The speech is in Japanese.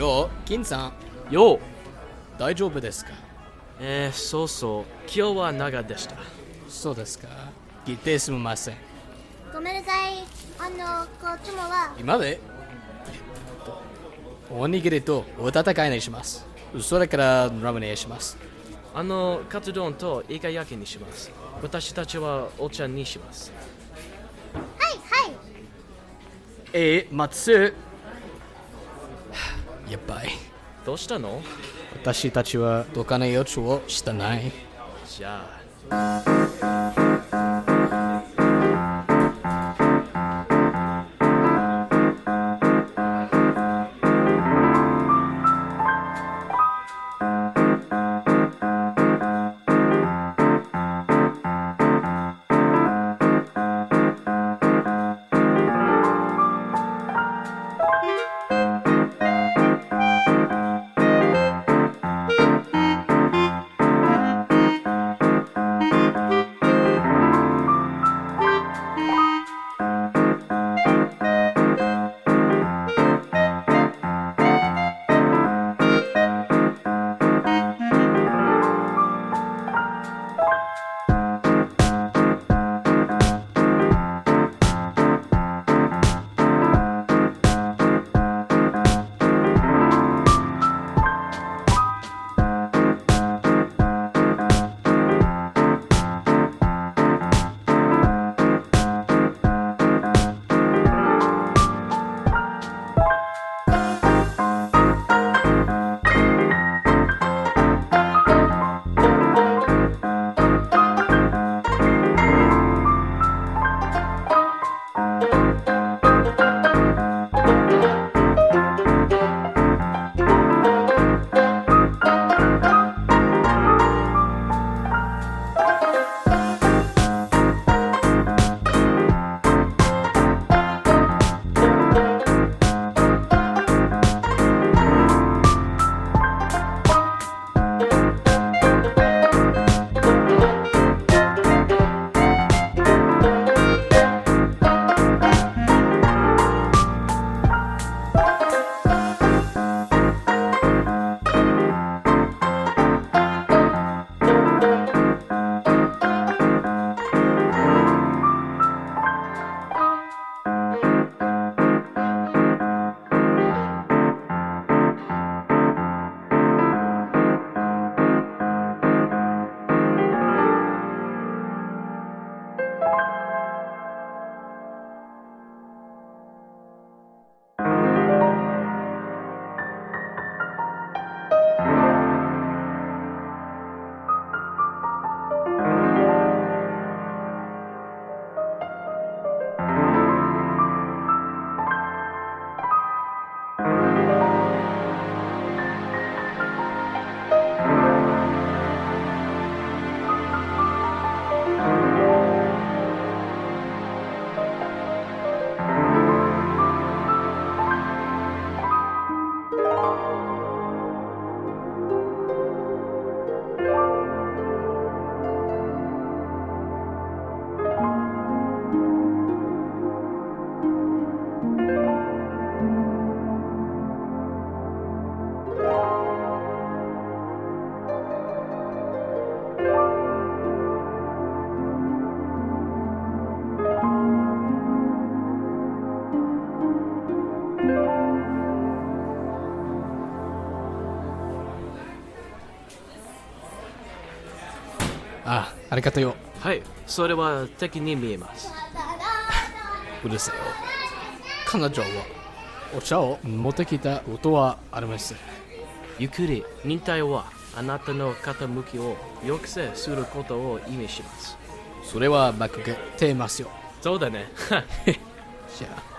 よ、金さん、 よう。 大丈夫ですか？ そうそう。今日は長でした。 そうですか。聞いてすみません。 ごめんなさい。こっちもは。 今で、おにぎりとお温かいにします。それからラーメンにします。 カツ丼とイカ焼きにします。私たちはお茶にします。 はいはい。 待つ。やばい。 どうしたの？ 私たちはどかない予兆をしてない。 じゃあ。 ありがとうよ。 はい、それは敵に見えます。 うるせえよ。彼女はお茶を持ってきたことはあります。 ゆっくり、忍耐はあなたの傾きを抑制することを意味します。 それは負けてますよ。 そうだね。 じゃあ。